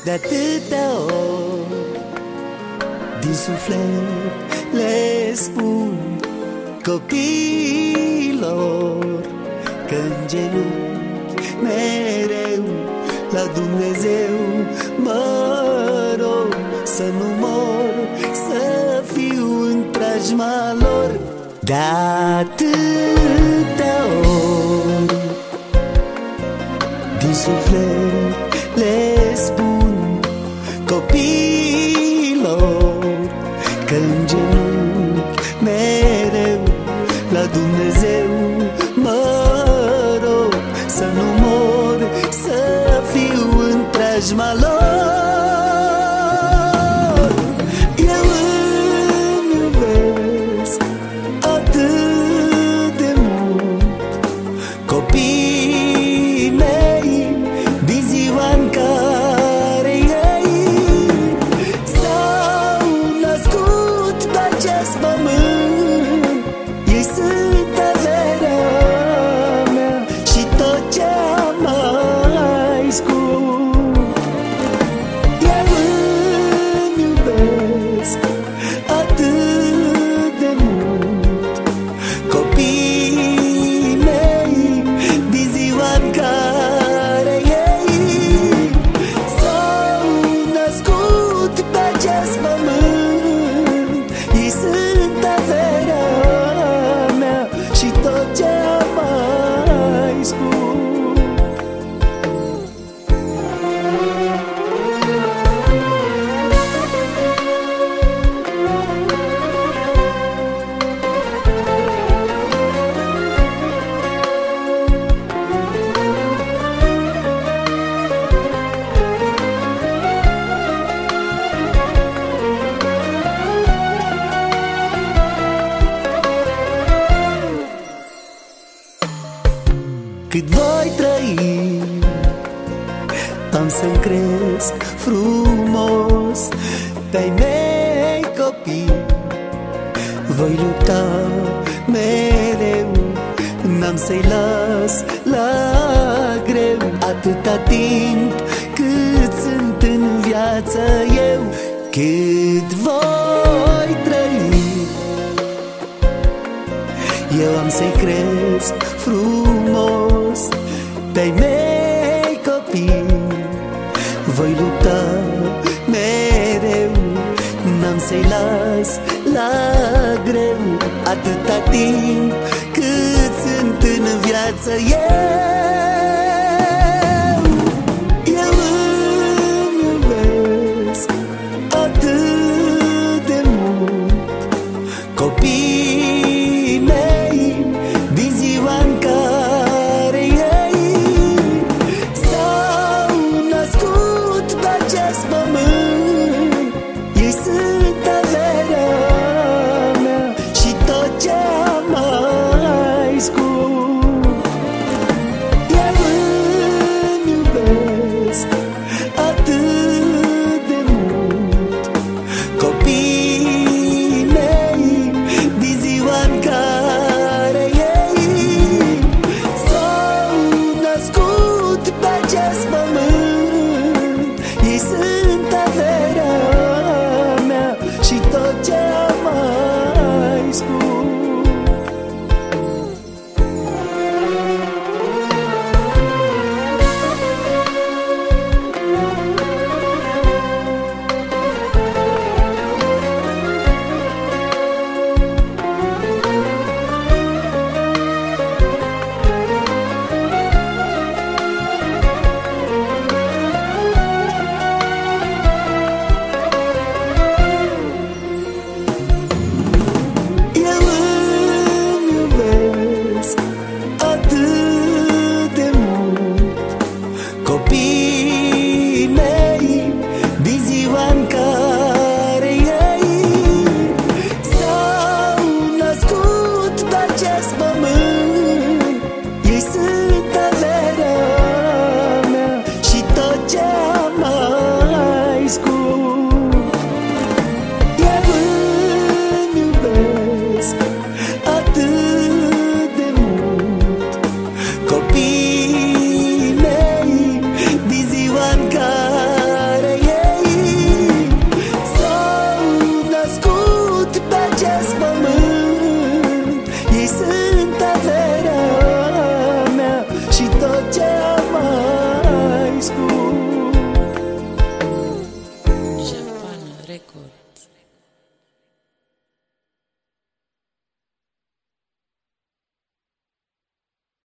De atâtea ori din suflet le spun copiilor că în genunchi mereu la Dumnezeu mă rog să nu mor, să fiu în preajma lor. De atâtea ori din suflet le spun copiilor că în genunchi mereu la Dumnezeu mă rog să nu mor, să fiu în preajma lor. Eu îmi iubesc atât de mult copiii mei din ziua în care ei s-au născut pe acest pământ. Ei sunt averea mea și tot ce am mai scump. Eu îmi iubesc atât de mult copiii mei din ziua în care ei s-au născut pe acest pământ. Ei sunt averea mea și tot ce am mai scump. Cât voi trăi, am să-mi cresc frumos pe-ai mei copii. Voi lupta mereu, n-am să-i las la greu, atâta timp cât sunt în viață eu. Cât voi trăi, eu am să-i cresc frumos pe-ai mei copii. Voi lupta mereu, n-am să-i las la greu, atâta timp cât sunt în viață eu.